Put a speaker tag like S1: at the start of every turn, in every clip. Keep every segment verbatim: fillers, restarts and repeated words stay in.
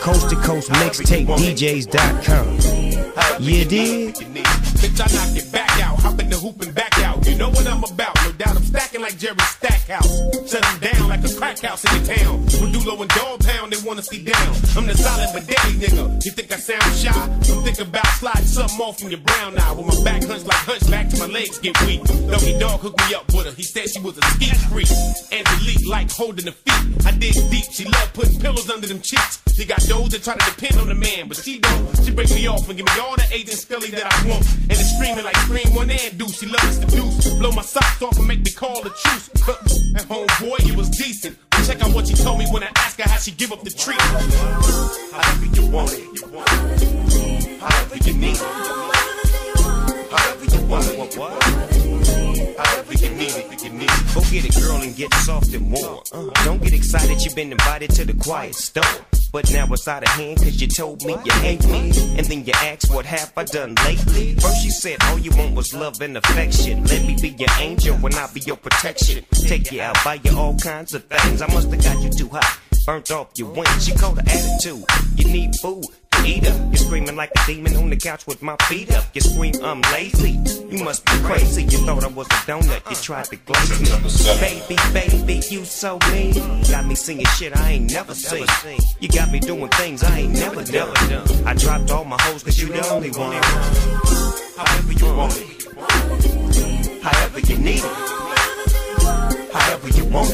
S1: Coast to Coast Mixtape D Js dot com. You did?
S2: Bitch, I knock it back out, hop in the hoop and back out. You know what I'm about, no doubt I'm stacking like Jerry Stackhouse. Shut them down like a crack house in the town. With Dulo and Dog Pound, they wanna see down. I'm the solid but deadly nigga. You think I sound shy? I'm thinking about sliding something off from your brown eye. With my back hunched like hunchback till my legs get weak. Doggy Dog hooked me up with her, he said she was a skeet freak. Angelique like holding the feet. I dig deep, she love putting pillows under them cheeks. She got those that try to depend on the man, but she don't. She break me off and give me all the Agent Scully that I want. And it's screaming like Scream One and Deuce. She loves the deuce. Blow my socks off and make me call the truce. At home, boy, it was decent. But check out what she told me when I asked her how she give up the treat. However you want it, however you need it, however you want it, what, what? However you need it, you need it.
S1: Go get it, girl, and get soft and warm. Uh, don't get excited, you've been invited to the quiet storm. But now it's out of hand, cause you told me you hate me. And then you asked, what have I done lately? First you said all you want was love and affection. Let me be your angel when I be your protection. Take you out, buy you all kinds of things. I must have got you too hot, burnt off your wings. She called her attitude, you need food to eat up. You're screaming like a demon on the couch with my feet up. You scream, I'm lazy, you must be crazy. You thought I was a donut, you tried to glaze me. Baby, baby, you so mean. Got me singing shit I ain't never seen. You got me doing things I ain't never done. I dropped all my hoes cause you the only one.
S2: However you want it,
S1: however you need it, however you want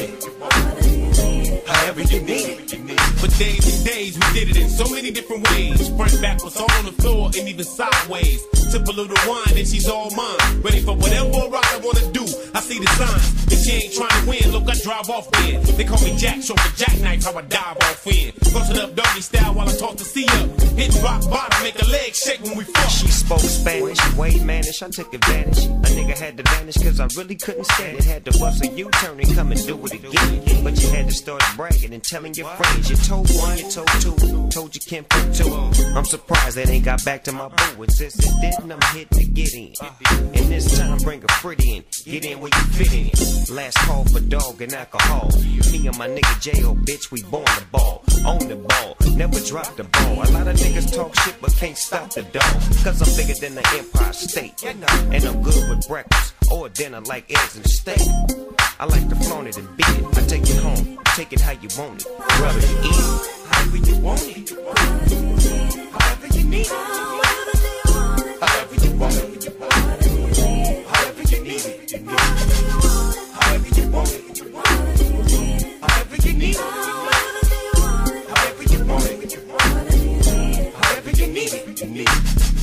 S1: it, however you need it.
S2: For days and days, we did it in so many different ways. Front, backwards, all on the floor, and even sideways. Sip a little wine, and she's all mine. Ready for whatever ride I wanna do. I see the signs. If she ain't trying to win, look, I drive off in. They call me Jack, short for jackknife, how I dive off in. Close it up doggy style while I talk to C up. Hit rock bottom, make a leg shake when we fuck.
S1: She spoke Spanish, way mannish, I took advantage. A nigga had to vanish, cause I really couldn't stand it. Had to bust a U-turn and come and do it again. But you had to start bragging and telling your friends. You told one, you told two, told you can't put two. I'm surprised that ain't got back to my boo. And since it didn't, I'm hitting to get in. And this time bring a pretty in, get in where you fit in. Last call for dog and alcohol. Me and my nigga J O, bitch, we born the ball. On the ball, never drop the ball. A lot of niggas talk shit but can't stop the dog. Cause I'm bigger than the Empire State. And I'm good with breakfast or dinner like eggs and steak. I like to flaunt it and beat it. I take it home, take it how you want it. Rub it and eat it, however you want it.